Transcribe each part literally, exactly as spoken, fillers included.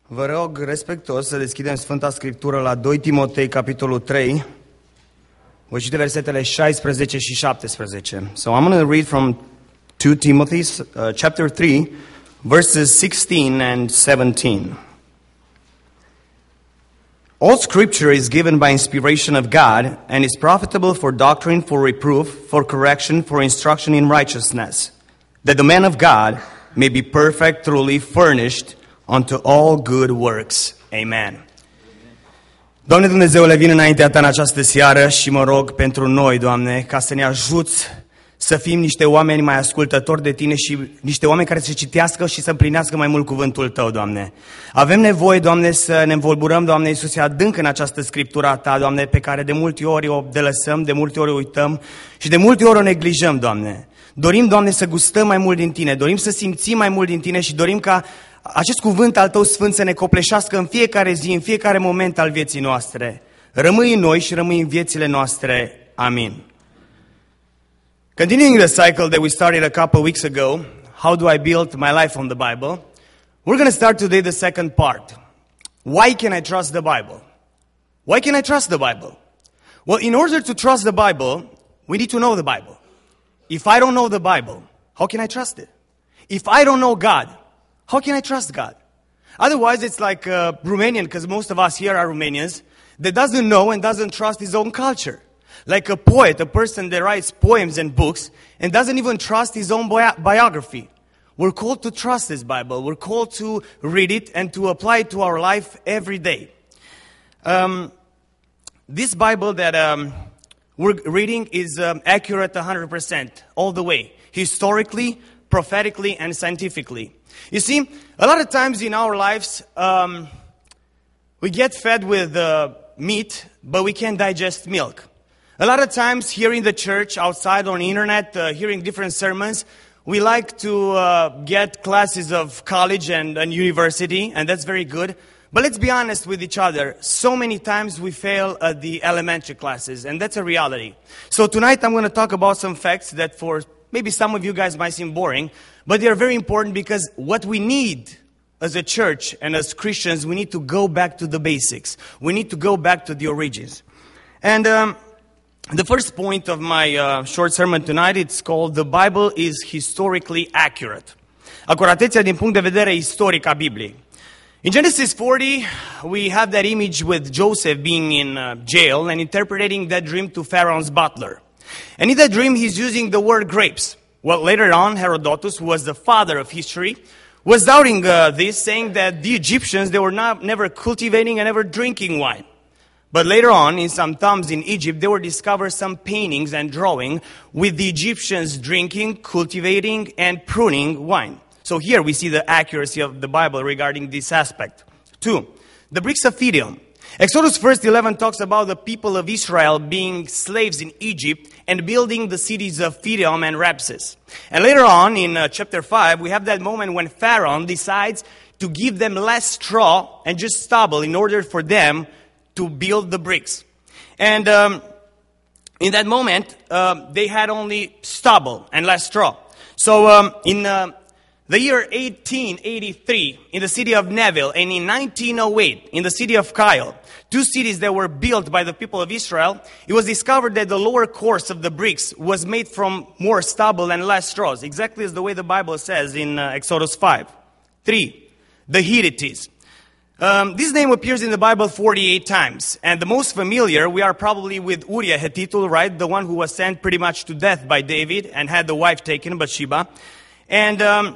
Vă rog respectuos să deschidem Sfânta Scriptură la doi Timotei, capitolul trei. Voi citi versetele șaisprezece și șaptesprezece. So I'm going to read from two Timothy, uh, chapter three, verses sixteen and seventeen. All Scripture is given by inspiration of God and is profitable for doctrine, for reproof, for correction, for instruction in righteousness, that the man of God may be perfect, truly furnished unto all good works. Amen. Doamne Dumnezeule, vin înaintea Ta în această seară și mă rog pentru noi, Doamne, ca să ne ajuți să fim niște oameni mai ascultători de Tine și niște oameni care să citească și să împlinească mai mult cuvântul Tău, Doamne. Avem nevoie, Doamne, să ne învolburăm, Doamne Iisuse, adânc în această Scriptură a Ta, Doamne, pe care de multe ori o delăsăm, de multe ori o uităm și de multe ori o neglijăm, Doamne. Dorim, Doamne, să gustăm mai mult din Tine, dorim să simțim mai mult din Tine și dorim ca acest cuvânt al Tău Sfânt să ne copleșească în fiecare zi, în fiecare moment al vieții noastre. Rămâi în noi și rămâi în viețile noastre. Amin. Continuing the cycle that we started a couple weeks ago, how do I build my life on the Bible? We're going to start today the second part. Why can I trust the Bible? Why can I trust the Bible? Well, in order to trust the Bible, we need to know the Bible. If I don't know the Bible, how can I trust it? If I don't know God, how can I trust God? Otherwise, it's like uh, Romanian, because most of us here are Romanians, that doesn't know and doesn't trust his own culture. Like a poet, a person that writes poems and books and doesn't even trust his own bi- biography. We're called to trust this Bible. We're called to read it and to apply it to our life every day. Um, this Bible that um, we're reading is um, accurate one hundred percent all the way, historically, prophetically, and scientifically. You see, a lot of times in our lives, um, we get fed with uh, meat, but we can't digest milk. A lot of times here in the church, outside on the internet, uh, hearing different sermons, we like to uh, get classes of college and, and university, and that's very good. But let's be honest with each other. So many times we fail at the elementary classes, and that's a reality. So tonight I'm going to talk about some facts that for maybe some of you guys might seem boring, but they're very important because what we need as a church and as Christians, we need to go back to the basics. We need to go back to the origins. And um, the first point of my uh, short sermon tonight, it's called The Bible is Historically Accurate. Acuratețea din punct de vedere istoric a Bibliei. In Genesis forty, we have that image with Joseph being in uh, jail and interpreting that dream to Pharaoh's butler. And in that dream, he's using the word grapes. Well, later on, Herodotus, who was the father of history, was doubting uh, this, saying that the Egyptians, they were not, never cultivating and never drinking wine. But later on, in some tombs in Egypt, there were discovered some paintings and drawing with the Egyptians drinking, cultivating, and pruning wine. So here we see the accuracy of the Bible regarding this aspect. Two, the bricks of Phidium. Exodus first eleven talks about the people of Israel being slaves in Egypt and building the cities of Phidium and Ramses. And later on in uh, chapter five, we have that moment when Pharaoh decides to give them less straw and just stubble in order for them to build the bricks. And um, in that moment, um, they had only stubble and less straw. So um, in uh, the year eighteen eighty-three, in the city of Neville, and in nineteen oh eight, in the city of Kyle, two cities that were built by the people of Israel, it was discovered that the lower course of the bricks was made from more stubble and less straws, exactly as the way the Bible says in uh, Exodus five. Three, the Hittites. Um, this name appears in the Bible forty-eight times, and the most familiar, we are probably with Uriah Hethitul, right? The one who was sent pretty much to death by David and had the wife taken, Bathsheba. And um,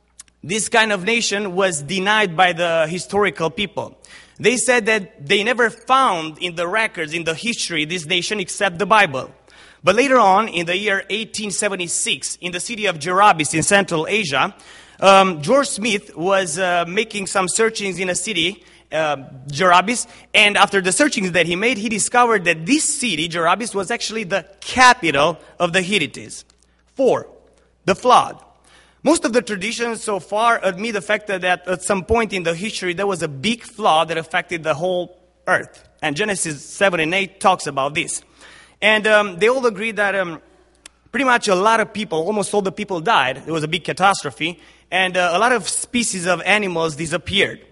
this kind of nation was denied by the historical people. They said that they never found in the records, in the history, this nation except the Bible. But later on, in the year eighteen seventy-six, in the city of Jerabis in Central Asia, um, George Smith was uh, making some searchings in a city, uh, Jerabis, and after the searchings that he made, he discovered that this city, Jerabis, was actually the capital of the Hittites. Four, the flood. Most of the traditions so far admit the fact that at some point in the history there was a big flood that affected the whole earth. And Genesis seven and eight talks about this. And um, they all agree that um, pretty much a lot of people, almost all the people died. It was a big catastrophe. And uh, a lot of species of animals disappeared.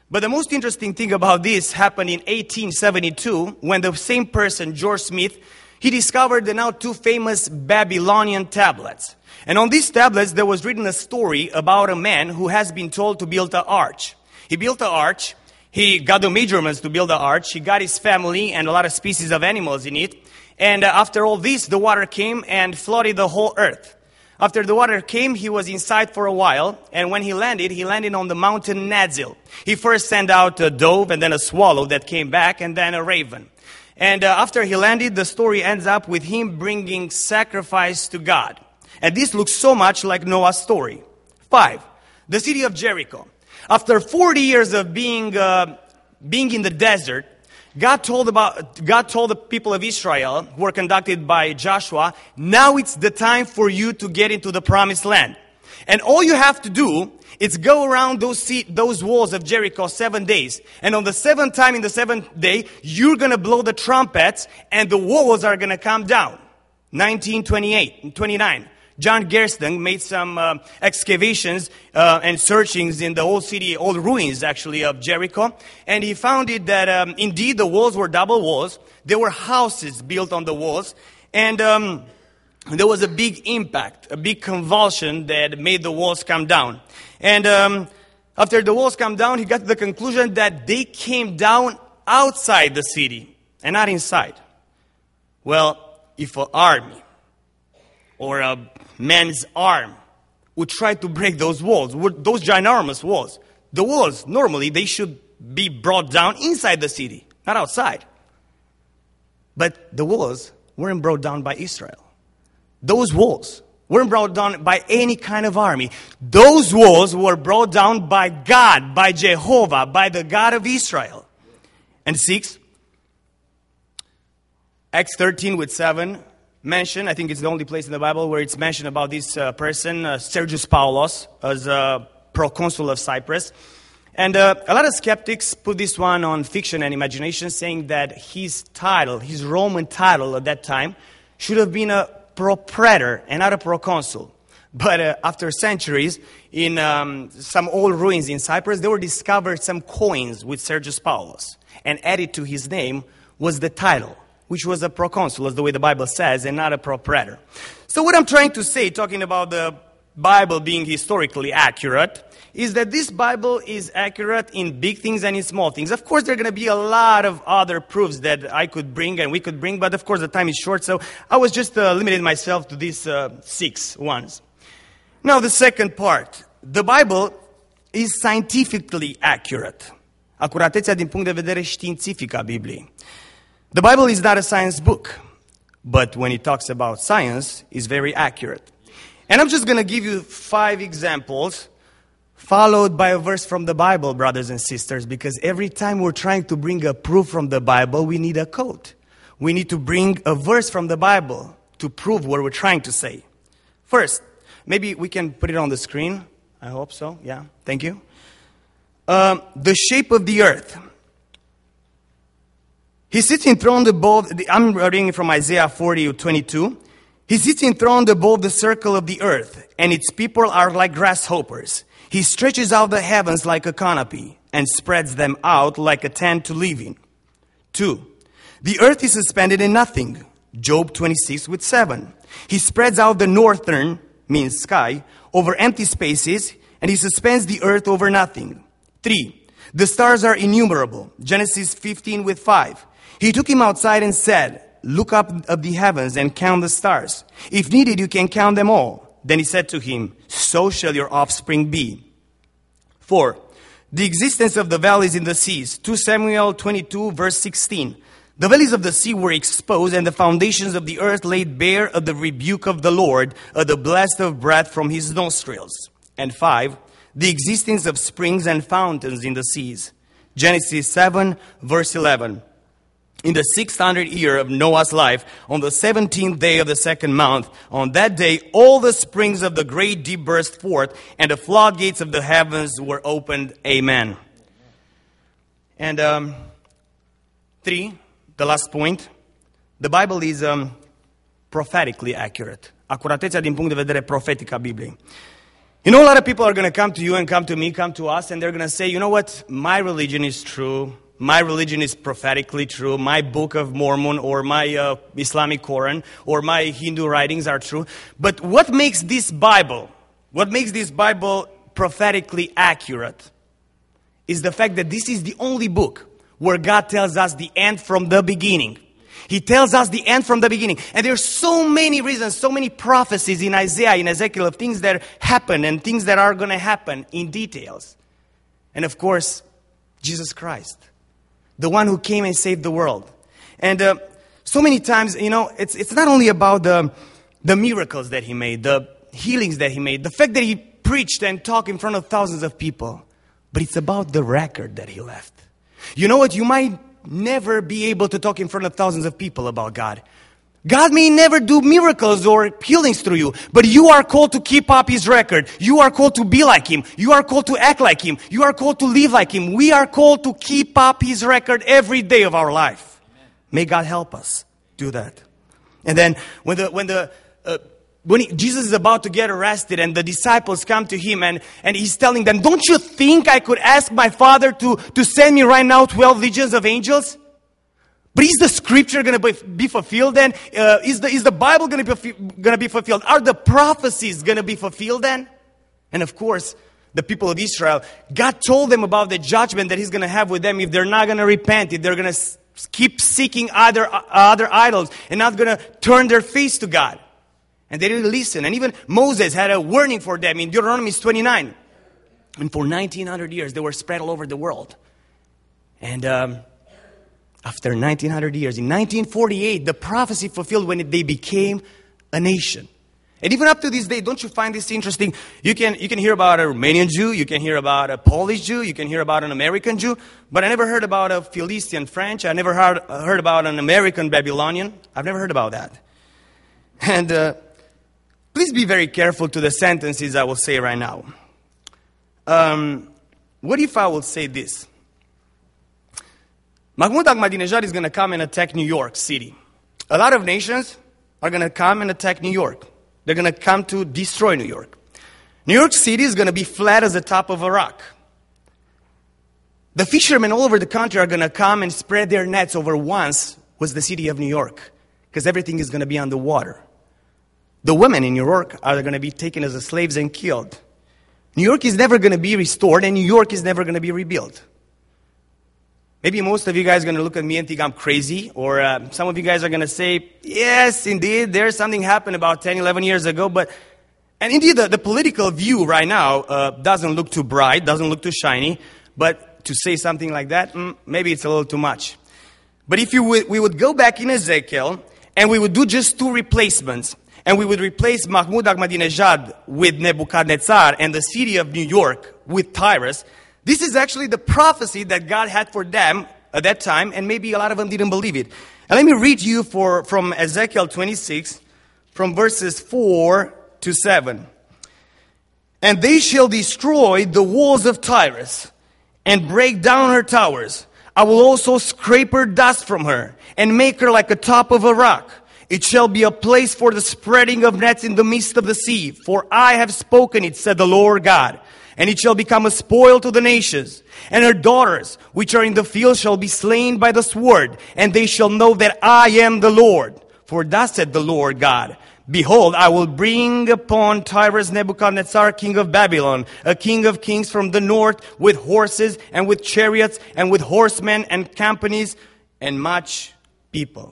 But the most interesting thing about this happened in eighteen seventy-two when the same person, George Smith, he discovered the now two famous Babylonian tablets. And on these tablets there was written a story about a man who has been told to build an arch. He built an arch, he got the measurements to build the arch, he got his family and a lot of species of animals in it. And uh, after all this, the water came and flooded the whole earth. After the water came, he was inside for a while, and when he landed, he landed on the mountain Nazil. He first sent out a dove, and then a swallow that came back, and then a raven. And uh, after he landed, the story ends up with him bringing sacrifice to God. And this looks so much like Noah's story. Five, the city of Jericho. After forty years of being uh, being in the desert, God told about God told the people of Israel, who were conducted by Joshua, now it's the time for you to get into the promised land. And all you have to do is go around those seat, those walls of Jericho seven days. And on the seventh time in the seventh day, you're going to blow the trumpets and the walls are going to come down. nineteen twenty-eight and twenty-nine. John Gersten made some uh, excavations uh, and searchings in the old city, old ruins actually of Jericho. And he found it that um, indeed the walls were double walls. There were houses built on the walls. And um, there was a big impact, a big convulsion that made the walls come down. And um, after the walls come down, he got to the conclusion that they came down outside the city and not inside. Well, if an army or a man's arm would try to break those walls, those ginormous walls, the walls, normally, they should be brought down inside the city, not outside. But the walls weren't brought down by Israel. Those walls weren't brought down by any kind of army. Those walls were brought down by God, by Jehovah, by the God of Israel. And six, Acts thirteen with seven, mentioned, I think it's the only place in the Bible where it's mentioned about this uh, person, uh, Sergius Paulos, as a proconsul of Cyprus. And uh, a lot of skeptics put this one on fiction and imagination, saying that his title, his Roman title at that time, should have been a propraetor and not a proconsul. But uh, after centuries, in um, some old ruins in Cyprus, there were discovered some coins with Sergius Paulos. And added to his name was the title, which was a proconsul, as the way the Bible says, and not a propraetor. So what I'm trying to say, talking about the Bible being historically accurate, is that this Bible is accurate in big things and in small things. Of course, there are going to be a lot of other proofs that I could bring and we could bring, but of course the time is short, so I was just uh, limiting myself to these uh, six ones. Now, the second part. The Bible is scientifically accurate. Acuratețea din punct de vedere științific a Bibliei. The Bible is not a science book, but when it talks about science, it's very accurate. And I'm just going to give you five examples, followed by a verse from the Bible, brothers and sisters, because every time we're trying to bring a proof from the Bible, we need a quote. We need to bring a verse from the Bible to prove what we're trying to say. First, maybe we can put it on the screen. I hope so. Yeah, thank you. Um, the shape of the earth. He sits enthroned above, the, I'm reading from Isaiah forty twenty-two. He sits enthroned above the circle of the earth, and its people are like grasshoppers. He stretches out the heavens like a canopy, and spreads them out like a tent to live in. Two, the earth is suspended in nothing. Job twenty-six with seven. He spreads out the northern, means sky, over empty spaces, and he suspends the earth over nothing. Three, the stars are innumerable. Genesis fifteen with five. He took him outside and said, look up at the heavens and count the stars. If needed, you can count them all. Then he said to him, so shall your offspring be. Four, the existence of the valleys in the seas. Second Samuel twenty-two, verse sixteen. The valleys of the sea were exposed, and the foundations of the earth laid bare at the rebuke of the Lord, at the blast of breath from his nostrils. And five, the existence of springs and fountains in the seas. Genesis seven, verse eleven. In the six hundredth year of Noah's life, on the seventeenth day of the second month, on that day, all the springs of the great deep burst forth, and the floodgates of the heavens were opened. Amen. And um, three, the last point, the Bible is um, prophetically accurate. Acuratețea din punct de vedere profetic a Bibliei. You know, a lot of people are going to come to you and come to me, come to us, and they're going to say, you know what, my religion is true. My religion is prophetically true. My Book of Mormon or my uh, Islamic Quran or my Hindu writings are true. But what makes this Bible, what makes this Bible prophetically accurate is the fact that this is the only book where God tells us the end from the beginning. He tells us the end from the beginning. And there's so many reasons, so many prophecies in Isaiah, in Ezekiel of things that happen and things that are going to happen in details. And of course, Jesus Christ, the one who came and saved the world. And uh, so many times, you know, it's it's not only about the, the miracles that he made, the healings that he made, the fact that he preached and talked in front of thousands of people, but it's about the record that he left. You know what? You might never be able to talk in front of thousands of people about God. God may never do miracles or healings through you, but you are called to keep up his record. You are called to be like him. You are called to act like him. You are called to live like him. We are called to keep up his record every day of our life. Amen. May God help us do that. And then when the when the uh, when he, Jesus is about to get arrested and the disciples come to him and, and he's telling them, don't you think I could ask my Father to, to send me right now twelve legions of angels? But is the scripture going to be fulfilled then? Uh, is, the, is the Bible going to be going to be fulfilled? Are the prophecies going to be fulfilled then? And of course, the people of Israel, God told them about the judgment that he's going to have with them if they're not going to repent, if they're going to keep seeking other, uh, other idols and not going to turn their face to God. And they didn't listen. And even Moses had a warning for them in Deuteronomy twenty-nine. And for nineteen hundred years, they were spread all over the world. And um, after nineteen hundred years, in nineteen forty-eight, the prophecy fulfilled when they became a nation. And even up to this day, don't you find this interesting? You can, you can hear about a Romanian Jew, you can hear about a Polish Jew, you can hear about an American Jew, but I never heard about a Philistine French, I never heard, heard about an American Babylonian. I've never heard about that. And uh, please be very careful to the sentences I will say right now. Um, what if I will say this? Mahmoud Ahmadinejad is going to come and attack New York City. A lot of nations are going to come and attack New York. They're going to come to destroy New York. New York City is going to be flat as the top of a rock. The fishermen all over the country are going to come and spread their nets over once was the city of New York, because everything is going to be underwater. The women in New York are going to be taken as slaves and killed. New York is never going to be restored, and New York is never going to be rebuilt. Maybe most of you guys are going to look at me and think I'm crazy, or uh, some of you guys are going to say, yes, indeed, there's something happened about ten, eleven years ago, but, and indeed the, the political view right now uh, doesn't look too bright, doesn't look too shiny, but to say something like that, mm, maybe it's a little too much. But if you would, we would go back in Ezekiel, and we would do just two replacements, and we would replace Mahmoud Ahmadinejad with Nebuchadnezzar and the city of New York with Tyrus. This is actually the prophecy that God had for them at that time, and maybe a lot of them didn't believe it. And let me read you for, from Ezekiel twenty-six, from verses four to seven. And they shall destroy the walls of Tyrus and break down her towers. I will also scrape her dust from her and make her like a top of a rock. It shall be a place for the spreading of nets in the midst of the sea. For I have spoken it, said the Lord God. And it shall become a spoil to the nations. And her daughters, which are in the field, shall be slain by the sword. And they shall know that I am the Lord. For thus said the Lord God, behold, I will bring upon Tyrus Nebuchadnezzar, king of Babylon, a king of kings from the north, with horses and with chariots and with horsemen and companies and much people.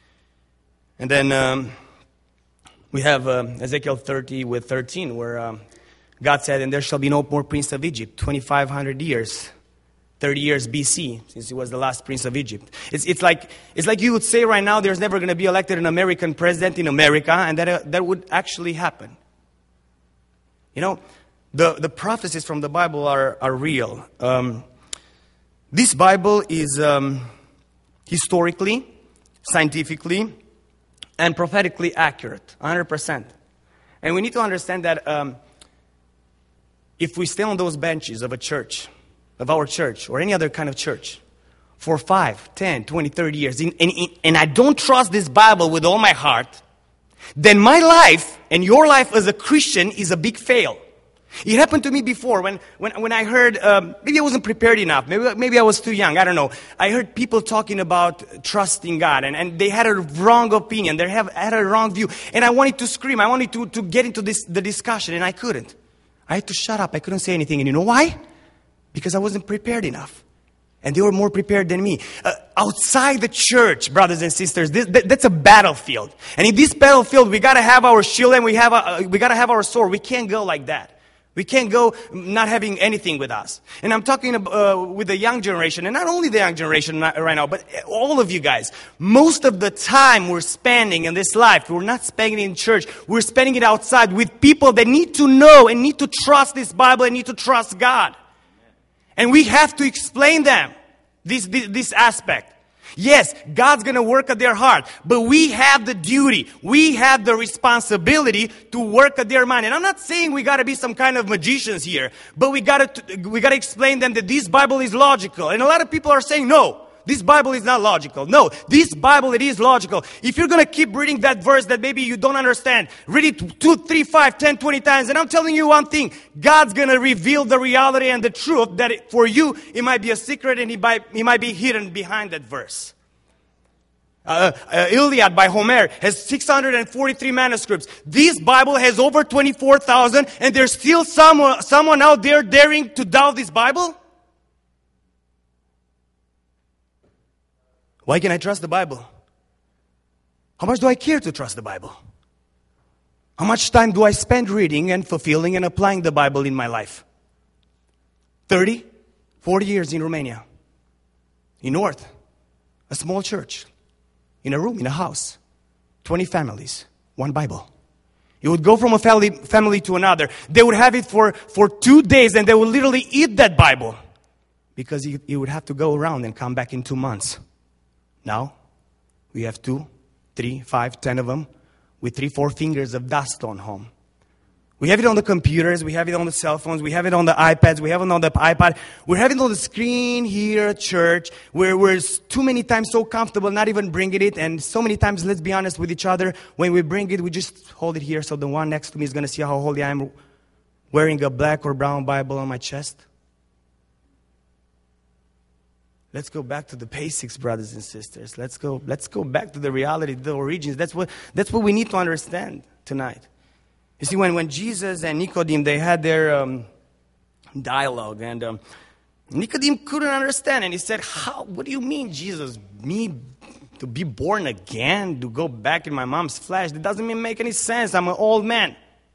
And then um, we have uh, Ezekiel thirty with thirteen, where um, God said, and there shall be no more prince of Egypt, twenty-five hundred years, thirty years B C, since he was the last prince of Egypt. It's, it's, like, it's like you would say right now, there's never going to be elected an American president in America, and that, uh, that would actually happen. You know, the, the prophecies from the Bible are, are real. Um, this Bible is um, historically, scientifically, and prophetically accurate, one hundred percent. And we need to understand that um, if we stay on those benches of a church, of our church, or any other kind of church, for five, ten, twenty, thirty years, and, and, and I don't trust this Bible with all my heart, then my life and your life as a Christian is a big fail. It happened to me before when, when, when I heard, um, maybe I wasn't prepared enough. Maybe, maybe I was too young. I don't know. I heard people talking about trusting God, and, and they had a wrong opinion. They have, had a wrong view. And I wanted to scream. I wanted to, to get into this, the discussion, and I couldn't. I had to shut up. I couldn't say anything. And you know why? Because I wasn't prepared enough. And they were more prepared than me. Uh, outside the church, brothers and sisters, this, that, that's a battlefield. And in this battlefield, we got to have our shield and we have a, uh, we got to have our sword. We can't go like that. We can't go not having anything with us. And I'm talking uh, with the young generation, and not only the young generation right now, but all of you guys. Most of the time we're spending in this life, we're not spending it in church. We're spending it outside with people that need to know and need to trust this Bible and need to trust God. And we have to explain them this, this, this aspect. Yes, God's going to work at their heart, but we have the duty, we have the responsibility to work at their mind. And I'm not saying we got to be some kind of magicians here, but we got to we got to explain them that this Bible is logical. And a lot of people are saying, no, this Bible is not logical. No, this Bible, it is logical. If you're going to keep reading that verse that maybe you don't understand, read it two, three, five, ten, twenty times. And I'm telling you one thing, God's going to reveal the reality and the truth that it, for you, it might be a secret and it might, it might be hidden behind that verse. Uh, uh, Iliad by Homer has six hundred forty-three manuscripts. This Bible has over twenty-four thousand, and there's still someone, someone out there daring to doubt this Bible? Why can I trust the Bible? How much do I care to trust the Bible? How much time do I spend reading and fulfilling and applying the Bible in my life? thirty, forty years in Romania. In North, a small church. In a room, in a house. twenty families, one Bible. You would go from a family, family to another. They would have it for, for two days and they would literally eat that Bible. Because you, you would have to go around and come back in two months. Now, we have two, three, five, ten of them with three, four fingers of dust on home. We have it on the computers, we have it on the cell phones, we have it on the iPads, we have it on the iPad. We're having it on the screen here at church, where we're too many times so comfortable not even bringing it. And so many times, let's be honest with each other, when we bring it, we just hold it here so the one next to me is going to see how holy I am wearing a black or brown Bible on my chest. Let's go back to the basics, brothers and sisters. Let's go, let's go back to the reality, the origins. That's what, that's what we need to understand tonight. You see, when, when Jesus and Nicodemus, they had their um, dialogue, and um, Nicodemus couldn't understand, and he said, "How? What do you mean, Jesus? Me to be born again, to go back in my mom's flesh? That doesn't even make any sense. I'm an old man."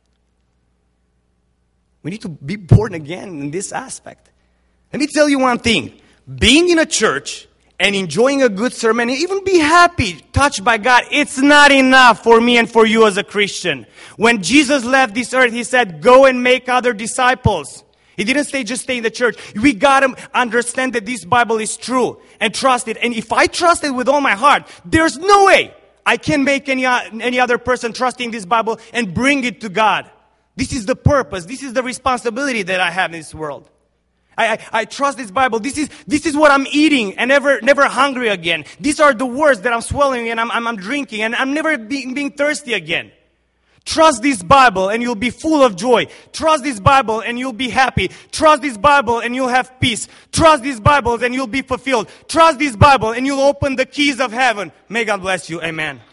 We need to be born again in this aspect. Let me tell you one thing. Being in a church and enjoying a good sermon, and even be happy, touched by God, it's not enough for me and for you as a Christian. When Jesus left this earth, He said, go and make other disciples. He didn't say just stay in the church. We got to understand that this Bible is true and trust it. And if I trust it with all my heart, there's no way I can make any, any other person trusting this Bible and bring it to God. This is the purpose. This is the responsibility that I have in this world. I, I, I trust this Bible. This is, this is what I'm eating and never, never hungry again. These are the words that I'm swallowing and I'm, I'm, I'm drinking, and I'm never being, being thirsty again. Trust this Bible and you'll be full of joy. Trust this Bible and you'll be happy. Trust this Bible and you'll have peace. Trust this Bible and you'll be fulfilled. Trust this Bible and you'll open the keys of heaven. May God bless you. Amen.